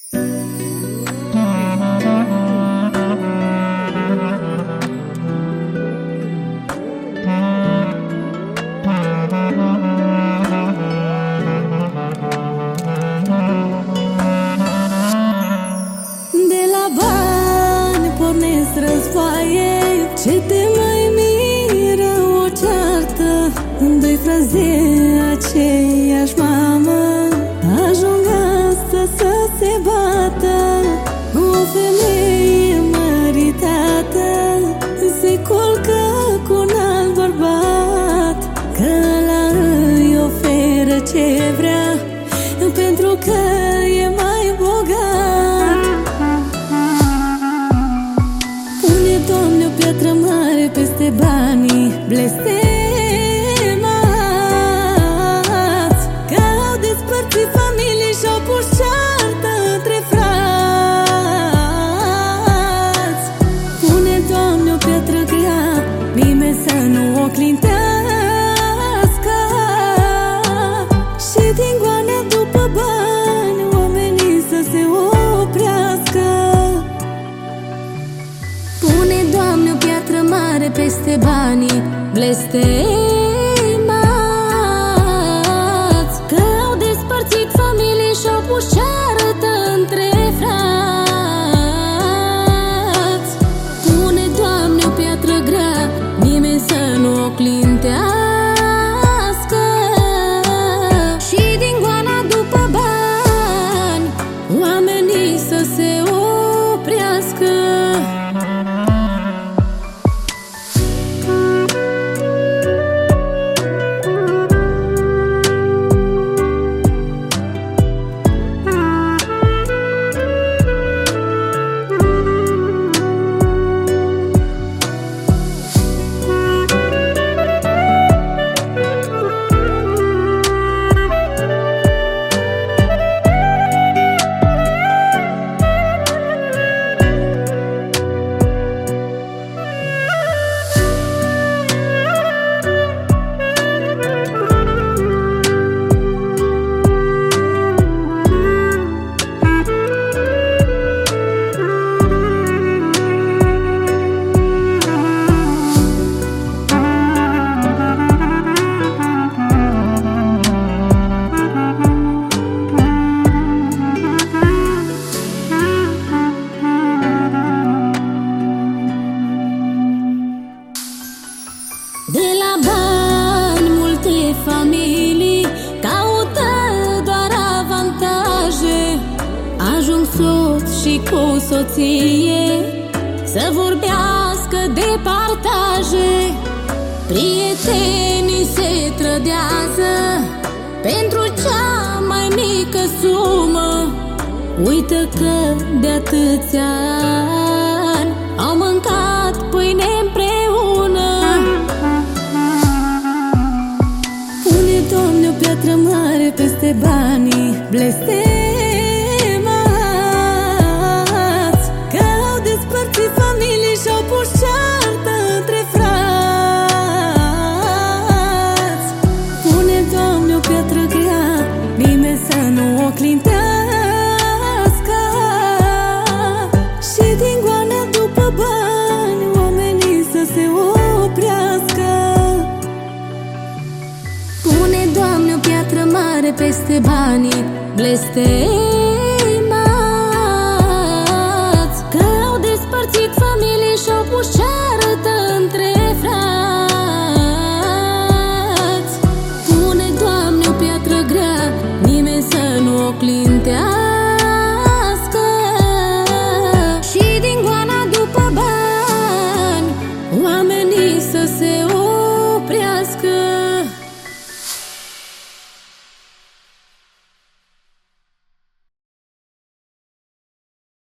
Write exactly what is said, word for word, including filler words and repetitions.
Războaie, ce te mai miră o ceartă? Doi fraze, aceeași mamă, ajung asta să se bată. O femeie măritată se culcă cu un alt bărbat, că ăla îi oferă ce vrea, pentru că e mai bogat. Doamne, o piatră mare peste banii blestemați, că au despărțit familii și-au pus ceartă între frați. Pune, Doamne, o piatră grea, nimeni să nu o clintească, și din goana după bani oamenii să se oprească. Pune, Doamne, o piatră mare peste banii blestemați, că au despărțit familii și-au pus ceartă între frați. Pune, Doamne, o piatră grea, nimeni să nu o clintească, și din goana după bani oamenii să se oprească. De la bani multe familii caută doar avantaje, ajung soț și cu soție să vorbească de partaje. Prietenii se trădează pentru cea mai mică sumă, uită că de atâția ani au mâncat pâine împreună. Pune, Doamne, o piatră mare peste banii blestemați, că au despărțit familii și-au pus ceartă între frați. Pune, Doamne, o piatră grea, nimeni să nu o clintească, și din goana după bani oamenii să se oprească. Pune, Doamne, o piatră mare peste banii blestemați,